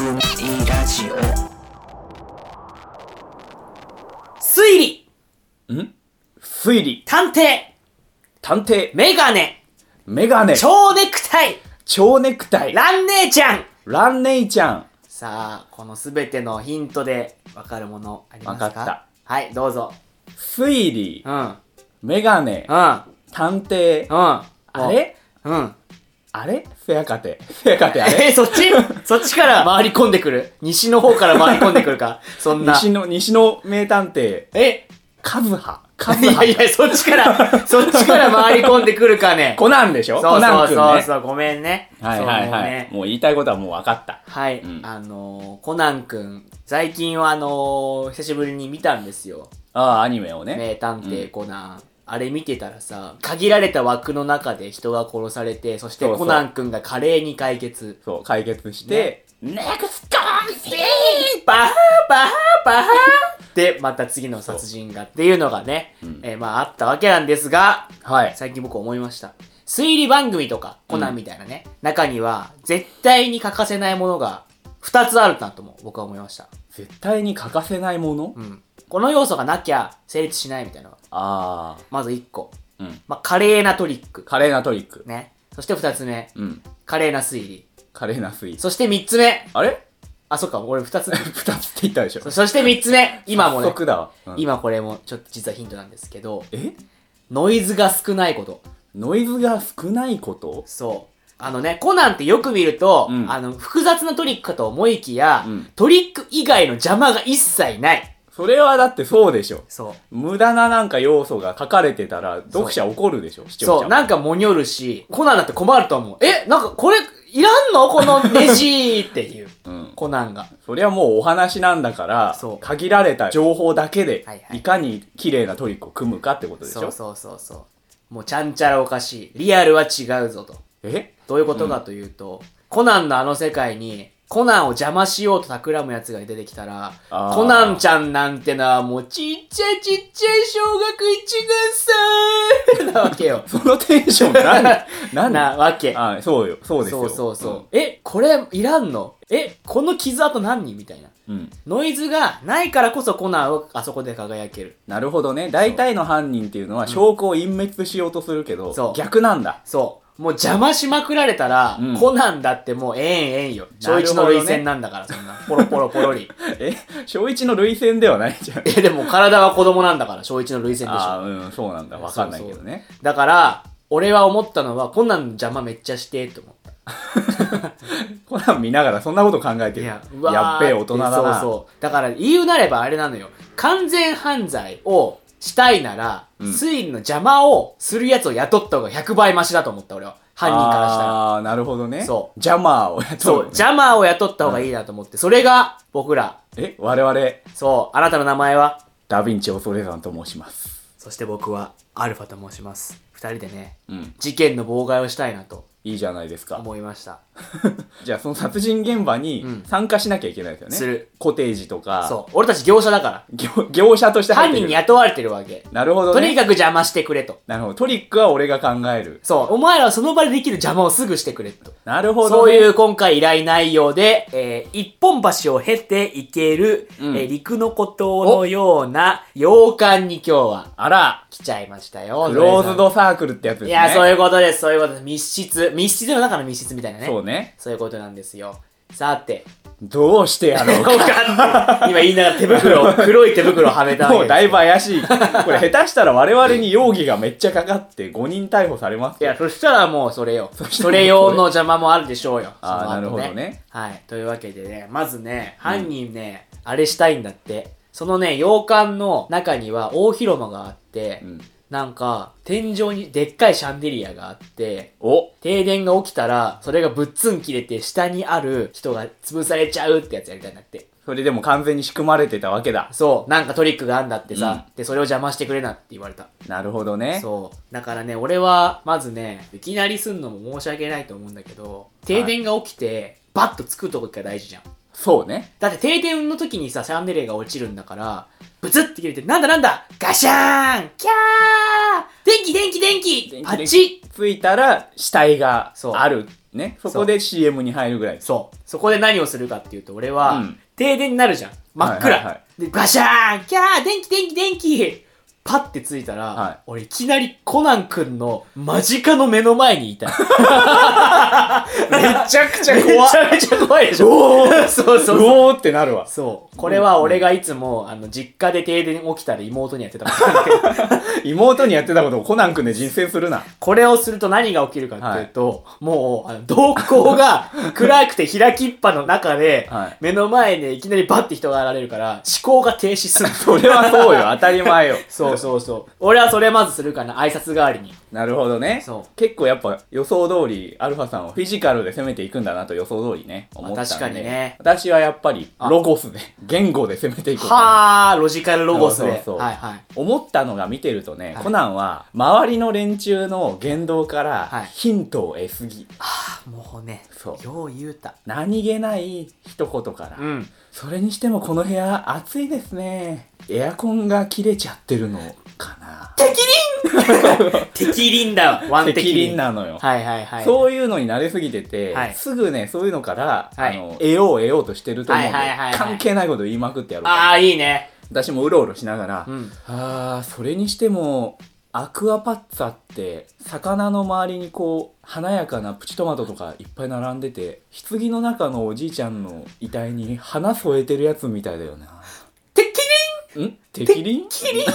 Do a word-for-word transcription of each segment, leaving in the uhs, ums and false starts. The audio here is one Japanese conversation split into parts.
いラジオ。 推理、 ん推理、 探偵、 探偵、 メガネ、 メガネ、 蝶ネクタイ、 蝶ネクタイ、 ラン姉ちゃん。 ランネイちゃん。 さあ、このすべてのヒントでわかるものありますか？ わかった。 はい、どうぞ。 推理、 うん。うん。 メガネ、 うん。 探偵、 うん。 あれうん。 あれフェアカテ。フェアカテあれえー、そっちそっちから回り込んでくる。西の方から回り込んでくるか。そんな。 西の、西の名探偵、 えカズハ。カいズハ。 やいや、そっちから、そっちから回り込んでくるかね。 コナンでしょそうコナンそうくんね。 そうそう、ごめんね。 はいはいそうはい。 ねもう言いたいことはもう分かった。 はい、 うんあのー、コナンくん、最近はあのー、久しぶりに見たんですよ。 ああ、アニメをね。 名探偵コナン。あれ見てたらさ、限られた枠の中で人が殺されて、そしてそうそうコナンくんが華麗に解決。 そう、解決して、ネクストピーバーバーバーで、また次の殺人がっていうのがね、 うんえーまああったわけなんですが、 はい。 最近僕思いました。推理番組とか、コナンみたいなね、中には絶対に欠かせないものがふたつあるなとも僕は思いました。 絶対に欠かせないもの、 うん。この要素がなきゃ成立しないみたいなのが。 ああ。 まずいっこ。 うん。 まあ、華麗なトリック。 華麗なトリック。 ね。そしてふたつめ。 うん。 華麗な推理。 華麗なスイーツ。 そしてみっつめ。 あれあ、そっか、俺ふたつ。 二つって言ったでしょ。 そそしてみっつめ。今もね早。速だわ。うん今これもちょっと実はヒントなんですけど、 えノイズが少ないこと。 ノイズが少ないこと？ そう。あのね、コナンってよく見ると、 うんあの、複雑なトリックかと思いきや、 うんトリック以外の邪魔が一切ない。 それはだってそうでしょ。 そう。 無駄ななんか要素が書かれてたら読者怒るでしょ、視聴者も。 そう、なんかもにょるし、コナンだって困ると思う。え、なんかこれ、いらんのこのネジっていう。 うん。 コナンが。 そりゃもうお話なんだからそう、 限られた情報だけではいは、いいかに綺麗なトリックを組むかってことでしょ。 そうそうそうそう。もうちゃんちゃらおかしい。リアルは違うぞと。 えどういうことかというと、コナンのあの世界に、コナンを邪魔しようと企む奴が出てきたら、 あーコナンちゃんなんてのはもうちっちゃいちっちゃい小学いちねん生なわけよ。 そのテンション何何なわけ。 あ、そうよ。そうですよ。 そうそうそう。え、これいらんの？え、この傷跡何人みたいな。 うん。うん。 ノイズがないからこそコナンをあそこで輝ける。 なるほどね。大体の犯人っていうのは証拠を隠滅しようとするけど、 そう逆なんだ。 そう。もう邪魔しまくられたら、 うんコナンだってもうええんええんよ。小一の類線なんだから、そんな。ポロポロポロリ。 え、小一の類線ではないじゃん。 え、でも体は子供なんだから、小一の類線でしああ、 ょ。 うん、そうなんだ。わかんないけどね。 だから、俺は思ったのは、コナンの邪魔めっちゃしてって思った。 コナン見ながらそんなこと考えてる。やうわーっべえ大人だな。 そうそう。だから、言うなればあれなのよ。完全犯罪をしたいなら、 うん推理の邪魔をするやつを雇った方がひゃくばいマシだと思った、俺は。犯人からしたら。 ああ、なるほどね。 そうジャマーをやっそう、 とる。 邪魔を雇った方がいいなと思って、それが僕ら。 え、我々、 そう、あなたの名前は？ ダヴィンチ恐山と申します。 そして僕はアルファと申します。二人でね、 うん。 事件の妨害をしたいなといいじゃないですか。 思いました。 じゃあ、その殺人現場にうん参加しなきゃいけないですよね。 する。 コテージとか、 そう、俺たち業者だから。 業業者として入犯人ってる。 に雇われてるわけ。 なるほどね。 とにかく邪魔してくれと。 なるほど。トリックは俺が考える。 そう、お前らはその場でできる邪魔をすぐしてくれと。 なるほど、ね。 そういう今回依頼内容で、えー、一本橋を経て行ける、 うんえー陸の孤島のような洋館に今日はあら、 来ちゃいましたよ。 クローズドサークルってやつですね。 いや、そういうことです、そういうことです。密室。密室の中の密室みたいなね。 そうね。 そういうことなんですよ。さて。 どうしてやろうか。 今言いながら手袋を、黒い手袋をはめたわけです。 もうだいぶ怪しい。これ下手したら我々に容疑がめっちゃかかってごにん逮捕されますよ。 いや、そしたらもうそれよ。そしたられ用の邪魔もあるでしょうよ。 あーその後なるほどね。 はい。というわけでね、まずね、犯人ね、あれしたいんだって。そのね、洋館の中には大広間があって、 うん。 なんか、天井にでっかいシャンデリアがあって、 お、 停電が起きたら、それがぶっつん切れて下にある人が潰されちゃうってやつやりたいんだって。 それでも完全に仕組まれてたわけだ。 そう、なんかトリックがあんだってさ、 うんで、それを邪魔してくれなって言われた。 なるほどね。 そう。だからね、俺は、まずね、いきなりすんのも申し訳ないと思うんだけど、停電が起きて、バッとつくとこが大事じゃん。 そうね。 だって停電の時にさ、シャンデリアが落ちるんだから、ブツッて切れて、なんだなんだガシャーンキャー電気電気電気パチッついたら死体がそうある。ね。そこで シーエム に入るぐらい。 そう。そこで何をするかっていうと、俺は、 うん停電になるじゃん。真っ暗。 はいはいはで、ガシャーンキャー電気電気電気パッてついたら、 はい俺いきなりコナンくんの間近の目の前にいた。 めちゃくちゃ怖っ。 めちゃめちゃ怖いでしょ。 おーそうそうそう。 うおーってなるわ。 そう。これは俺がいつも、あの、実家で停電起きたら妹にやってたことなんだけど、 妹にやってたことをコナン君で実践するな。 これをすると何が起きるかっていうと、もう、あの、瞳孔が暗くて開きっぱの中で、 はい目の前でいきなりバッて人が現れるから、思考が停止する。 それはそうよ。当たり前よ。 そうそうそう。俺はそれまずするかな、挨拶代わりに。 なるほどね。 そう結構やっぱ予想通り、アルファさんはフィジカルで攻めていくんだなと予想通りね、思ったんで。 確かにね私はやっぱりロゴスで、言語で攻めていこうかな。 はー、ロジカルロゴスで。 そうそうそうはいはい。 思ったのが見てるとね、 はいコナンは周りの連中の言動かはらいヒントを得すぎ。 もうね、 そうよう言うた。 何気ない一言から、 うん。 それにしてもこの部屋暑いですね。エアコンが切れちゃってるのかな。 適輪だわ。ワン適適輪輪なのよ。 はいはいはい。 そういうのに慣れすぎてて、 はいすぐね、そういうのから、 はいあの、得よう得ようとしてると思うんで、 はいはいはいはい関係ないこと言いまくってやろうかな。 あー、いいね。 私もうろうろしながら、 うん。 あー、それにしても、アクアパッツァって、魚の周りにこう、華やかなプチトマトとかいっぱい並んでて、棺の中のおじいちゃんの遺体に花添えてるやつみたいだよな。 適輪ん適輪適輪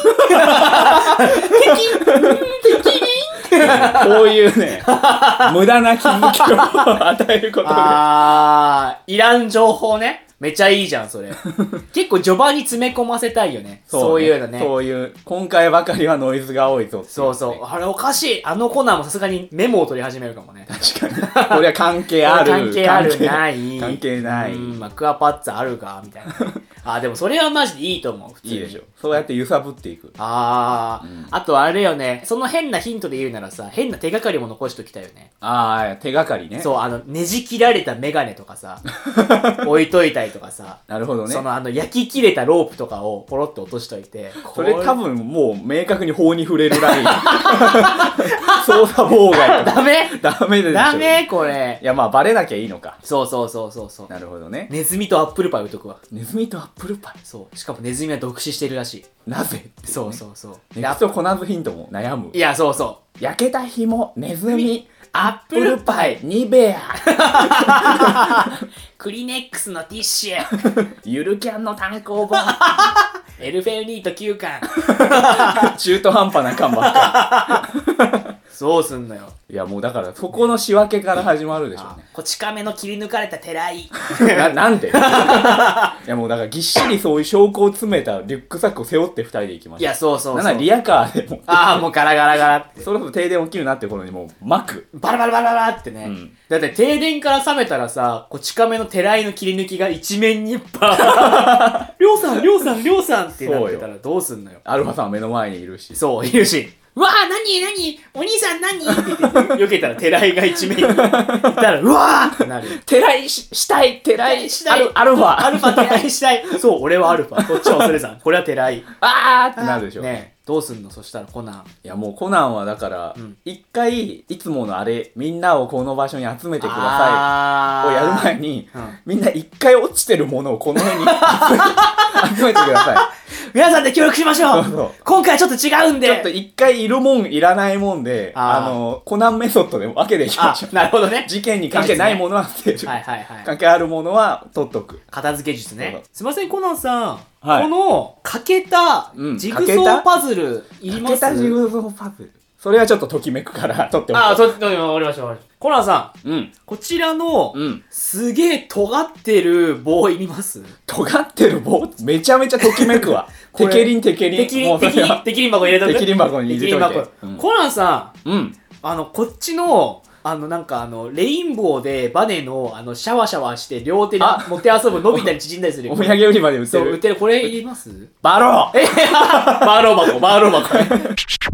こういうね、無駄な気づきを与えることで。 あー、いらん情報ね。めちゃいいじゃん、それ。結構序盤に詰め込ませたいよね。そういうのね。 そういう、今回ばかりはノイズが多いぞっていそうそう。あれおかしい。あのコナンもさすがにメモを取り始めるかもね。 確かに。これは関係ある。 関係ある関係ない。 関係ない。 うん、アクアパッツァあるかみたいな。あ、でもそれはマジでいいと思う。普通にいいでしょ。そうやって揺さぶっていく。 あー、 うんあとあれよね。その変なヒントで言うならさ、変な手がかりも残しときたいよね。 ああ、手がかりね。 そう、あの、ねじ切られたメガネとかさ、置いといたりとかさ。 なるほどね。 そのあの焼き切れたロープとかをポロッと落としといて、 それ多分もう明確に法に触れるライン。捜査妨害とか。 ダメダメでしょ。 ダメこれ。 いやまあバレなきゃいいのか。 そうそうそうそうそう。 なるほどね。 ネズミとアップルパイ置いとくわ。 ネズミとアップルパイ。 そう。しかもネズミは独死してるらしい。 なぜっていねそうそうそう。 ネクストコナンズヒントも悩むい。や、そうそ焼けた紐、ネズミ、アップルルパイ、ニベア、 う。クリネックスのティッシュ。 ゆるキャンの単行本、 エルフェルニートきゅうかん。 中途半端な缶ばっかそうすんのよ。 り。いやもうだからそこの仕分けから始まるでしょうね。 こち亀の切り抜かれたてらい。 な、なんでいやもうだからぎっしりそういう証拠を詰めたリュックサックを背負って二人で行きました。 いや、そうそうそう。 なんならリアカーでも、 ああ、もうガラガラガラって。 そろそろ停電起きるなって頃にもう巻く。 バラバラバラバラってね。 うんだって停電から覚めたらさ、こち亀のてらいの切り抜きが一面にいっぱい。りょうさん、りょうさん、りょうさんってなってたらどうすんのよ。 アルファさんは目の前にいるし。 そう、いるし。うわあ、なになにお兄さんなにって言って、避けたらてらいが一面にいたら、うわーってなる。 てらいししたい、てらいしたいアルアルファ。 アルファてらいしたい。そう、俺はアルファ。こっちは恐れさん。これはてらい。 あーってなるでしょ。 ねえ、どうすんのそしたらコナン。 いやもうコナンはだからうん、 一、回いつものあれ、みんなをこの場所に集めてくださあーいをやる前に、 うんみんな一回落ちてるものをこの辺に集めてくださ皆さんで協力しましょうそうそう今回はちょっと違うんい。 でちょっと一回いるもんいらないもんで、 あーあの、コナンメソッドで分けていきまあしょ、う。 なるほどね。 事件に関係ないものは捨てる。 はいはいはい。 関係あるものは取っとく。 片付け術ねそうだ。 すいません、コナンさん。 はいこの、欠けたうんジグソーパズル、いります開けたジグソーパズル。それはちょっとときめくから取っておく。 ああ、そ、わかりました、わかりました。コナンさん、 うん。 こちらの、 うん。 すげえ尖ってる棒いります尖ってる棒めちゃめちゃときめくわ。 これテケリンテケリン。 テキリン、 もうそれはテキリン、テキリン箱入れとくテキリン箱に入れといてテキリン箱うんコナンさん、 うん。 あの、こっちの、あの、なんかあの、レインボーでバネの、あの、シャワシャワして両手であ持って遊ぶ、伸びたり縮んだりする。 お土産売り場で売ってそう、売っる。 てる。これいりますバローえバーロー箱、バーロー箱。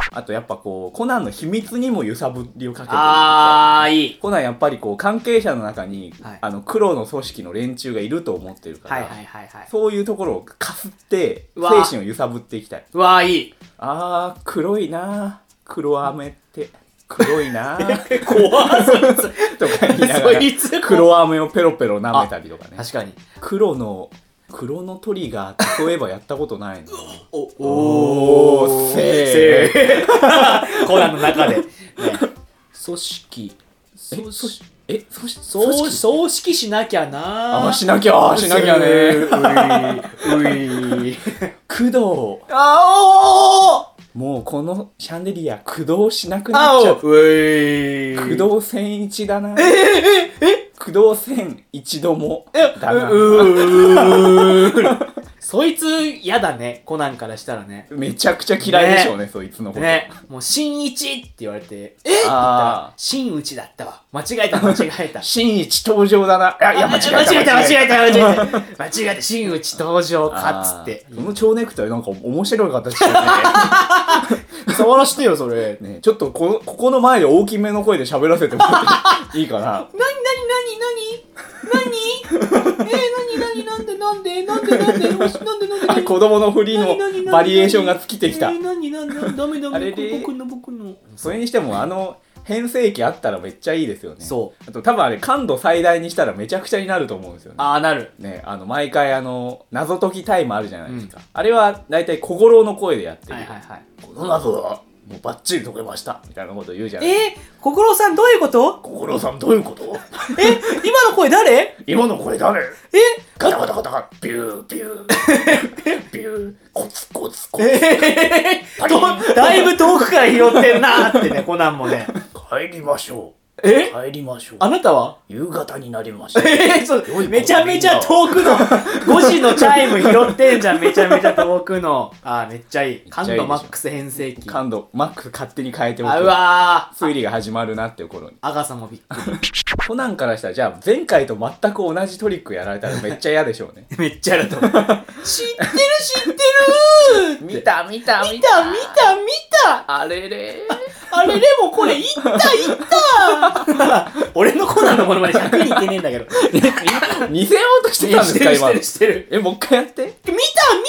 あとやっぱこうコナンの秘密にも揺さぶりをかけてる。 あーいい。 コナンやっぱりこう関係者の中に、 はいあの黒の組織の連中がいると思ってるから、 はいはいはいはい。 そういうところをかすってうわ精神を揺さぶっていきたい。 うわーいい。 あー黒いなー黒飴って黒いなー怖そいつ。 とか言いながそらいつ黒飴をペロペロ舐めたりとかね。 確かに。 黒の黒のトリガーってそういえばやったことないの。 おおーせせー。コナンの中で。ね、組織。 え組織。 えそしそう葬式しなきゃなあしなきゃしなきゃねういうい工藤あもうこのシャンデリア駆動しなくおなっちゃう。 うい駆動千一だな。 えええ駆動千一度もえだな。 うーそいつ嫌だね、コナンからしたらね。 めちゃくちゃ嫌いでしょうね、そいつのこと。 ね、もう新一って言われて、えって言ったらあー新内だったわ。間違えた間違えた。 新一登場だな。いやいや間違えた間違えた間違えた間違えた間違えた新内登場かっつってあーその蝶ネクタイなんか面白い形してる触らしてよそれ。 ね。ねちょっとこのここの前で大きめの声で喋らせてもらっていいかな。 なになになになにえー、なになになんでなんでなんでなんでなんでなんでなんで子供の振りのバリエーションが尽きてきた。 えー、なになにダメダメあれで僕の僕のそれにしてもあの変声期あったらめっちゃいいですよね。 そうあと多分あれ感度最大にしたらめちゃくちゃになると思うんですよね。 ああなるね、あの毎回あの謎解きタイムあるじゃないですか、うん、あれはだいたい小五郎の声でやってる、 はいはいはい。 この謎はもうバッチリ解けましたみたいなこと言うじゃないえー、小五郎さんどういうこと小五郎さんどういうことえ今の声誰今の声誰えガタガタガタガタビュービュービューコツコツコツえー、とだいぶ遠くから拾ってんなーってねコナンもね帰りましょうえ帰りましょうあなたは夕方になりましたえー、そうめちゃめちゃ遠くのごじのチャイム拾ってんじゃんめちゃめちゃ遠くのあーめっちゃいい感度マックス変声期感度マックス勝手に変えておくあうわー推理が始まるなっていう頃にアガサもびっくりコナンからしたらじゃあ前回と全く同じトリックやられたらめっちゃ嫌でしょうねめっちゃやると思う知ってる知ってるー見た見た見た見た見たあれれあれでもこれいったいった俺のコナンのものまでひゃくにんいけねえんだけど似せようとしてたんですか今してるしてるえもう一回やって見た見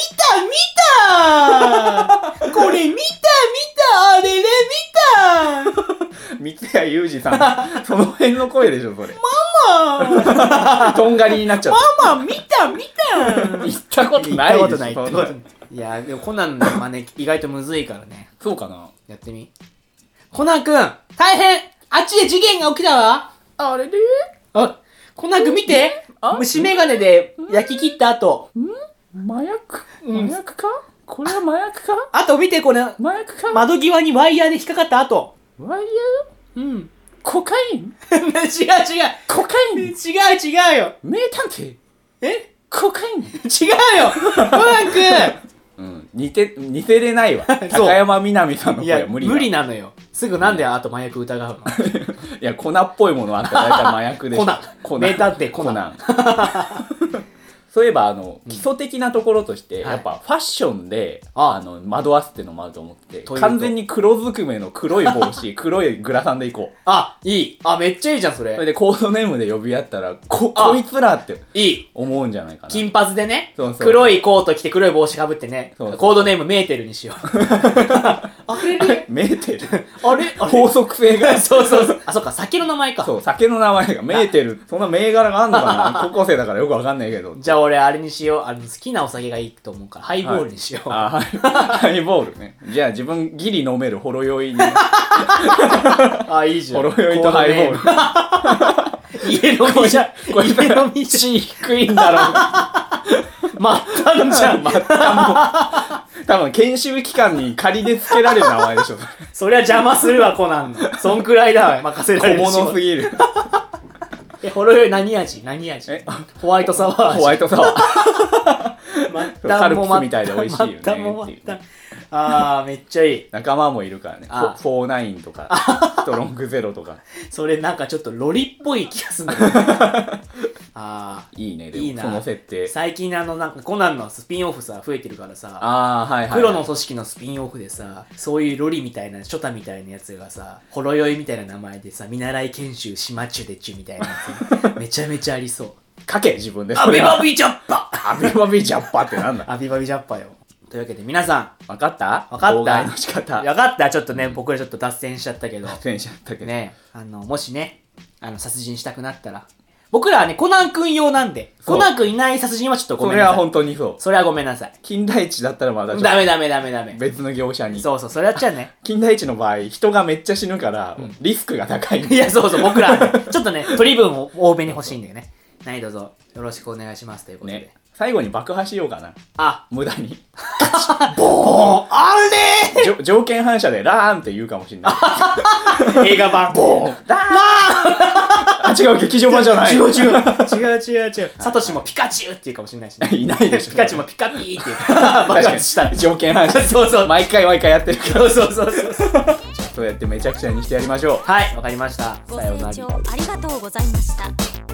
た見たこれ見た見たあれれ見た三谷裕二さんその辺の声でしょそれママとんがりになっちゃったママ見た見た言ったことない言っでしょたことない言ったことないいやでもコナンの真似意外とむずいからねそうかなやってみコナンくん大変あっちで事件が起きたわあれれあコナンくん見てあ虫眼鏡で焼き切った後麻薬うん麻薬かこれは麻薬かあと見てこれ麻薬か窓際にワイヤーで引っかかった後ワイヤーうんコカイン違う違うコカイン違う違うよ名探偵えコカイン違うよコナンくうん似て似せれないわそう高山みなみさんのんいや声は無理だ無理なのよすぐなんであと麻薬疑うのいや粉っぽいものあったら大体麻薬でしょコナンコ名探偵コナンンそういえばあの基礎的なところとして、 はいやっぱファッションで、 ああの惑わすっていうのもあると思ってというと完全に黒ずくめの黒い帽子黒いグラサンでいこうあいいあめっちゃいいじゃんそそれれでコードネームで呼び合ったらこあこいつらっていい思うんじゃないかな金髪でねそうそう黒いコート着て黒い帽子かぶってねそうそうコードネームメーテルにしようあれれメーテルあれあれ法則性がそうそうそうあそっか酒の名前かそう酒の名前がメーテルそんな銘柄があんのかな高校生だからよくわかんないけどじゃあ俺あれにしようあの好きなお酒がいいと思うからハイボールにしよう、 あハイハイボールねじゃあ自分ギリ飲めるほろ酔いにあいいじゃんほろ酔いとハイボール家飲みじゃこれ家飲みじ地位低いんだろうゃ末端じゃんまたもう多分研修期間に仮で付けられる名前でしょそりゃ邪魔するわコナンのそんくらいだわ任せられ小る物すぎるえほろ酔い何味何味えホワイトサワー味ホワイトサワー末カル端もピスみたいで美味しいよね末端も末端あーめっちゃいい仲間もいるからねあフォーナインとかストロングゼロとかそれなんかちょっとロリっぽい気がするんだけどあああいいねでもいいなその設定。 最近あのなんかコナンのスピンオフさ増えてるからさ、 ああはいはい、はい、 黒の組織のスピンオフでさ、そういうロリみたいなショタみたいなやつがさ、ほろ酔いみたいな名前でさ、見習い研修しまちゅでちゅみたいなやつめちゃめちゃありそう。 書け自分で。 アビバビジャッパアビバビジャッパってなんだ。 アビバビジャッパよ。というわけで皆さん分かった分かった妨害の仕方。 分かったちょっとね、僕らちょっと脱線しちゃったけど脱線しちゃったけどね、あのもしねあの殺人したくなったら、僕らはねコナン君用なんで、コナン君いない殺人はちょっとごめんなさい。 それは本当にそう。 それはごめんなさい。 金田一だったらまだちょっとダメダメダメダメ。 別の業者に。 そうそう、それやっちゃうね。 金田一の場合人がめっちゃ死ぬから、うん、リスクが高い。 いやそうそう、僕らは、ね、ちょっとね取り分を多めに欲しいんだよね。何卒よろしくお願いしますということで、ね、 最後に爆破しようかな。 あ、 無駄にボーンあれー条件反射でラーンって言うかもしれない。 映画版ボーンラーンあ違う、劇場版じゃない。 違う違う違う違う違う。サトシもピカチュウって言うかもしれないし、ね、 いないでしょ。 ピカチュウもピカピーって言う爆発したら条件反射そうそう、 毎回毎回やってるから。 そうそうそうそうそうやってめちゃくちゃにしてやりましょう。 はい、わかりました。さようなら。 ご清聴ありがとうございました。